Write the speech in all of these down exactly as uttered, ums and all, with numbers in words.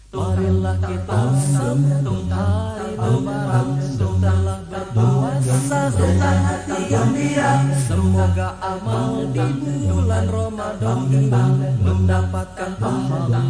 Marilah kita sambut hari lebaran setelah berpuasa dengan hati gembira. Semoga amal di bulan Ramadan ini mendapatkan pahala.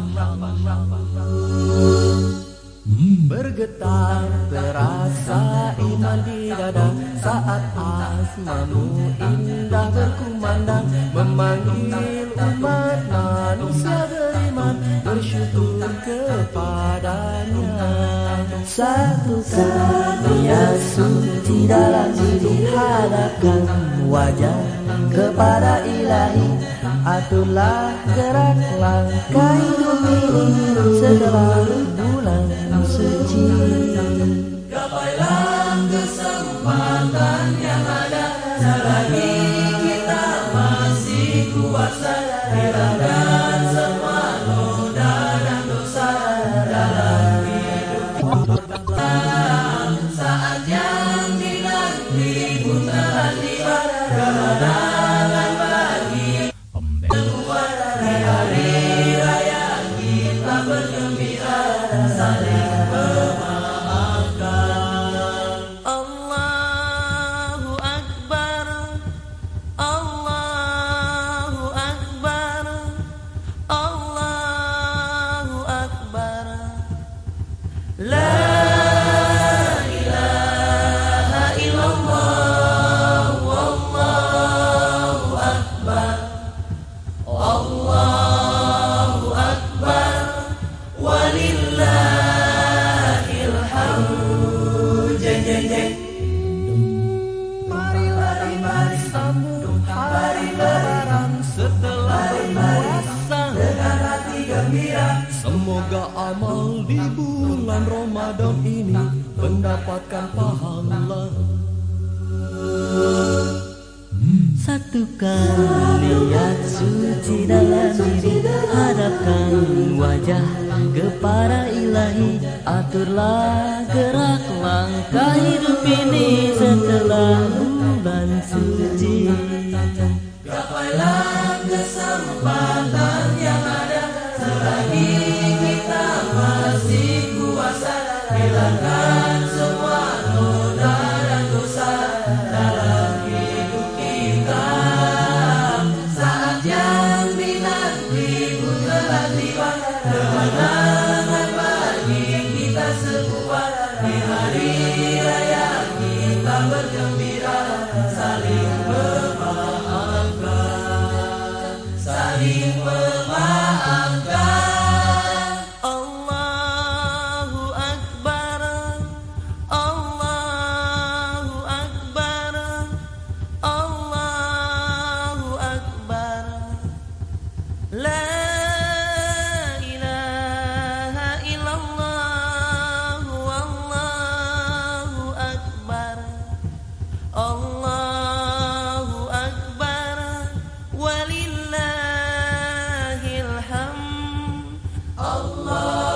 Bergetar terasa iman di dada saat asmamu indah berkumandang, memanggil umat manusia beriman bersyukur kepadanya. Satukan niat suci dalam diri, hadapkan wajah kepada Ilahi. Aturlah gerak langkah hidup ini setelah bulan suci. Gapailah kesempatan yang ada selagi kita masih kuasa, hilangkan semua noda dan dosa dalam hidup kita. Saat yang dinanti pun telah tiba, kemenangan bagi semua. Di hari raya kita bergembira, saling memaafkan. Allahu Akbar, Allahu Akbar, Allahu Akbar. La ilaha illallah, wallahu akbar, Allahu akbar, walillahil hamd. Jeng jeng jeng. Marilah mari sambut hari lebaran setelah berpuasa dengan hati gembira. Semoga amal di bulan Ramadan ini mendapatkan pahala. Satukan niat suci dalam diri, hadapkan wajah kepada Ilahi. Aturlah gerak langkah hidup ini setelah bulan suci. Gapailah kesempatan yang ada selagi kita masih kuasa, hilangkan semua noda dan dosa dalam hidup kita. Saat yang dinanti pun telah tiba, kemenangan bagi kita semua. Di hari raya kita bergembira, saling memaafkan, saling memaafkan. Allahu Akbar, Allahu Akbar, Allahu Akbar. La ilaha illallah, wallahu akbar, Allahu akbar, walillahil hamd. Allah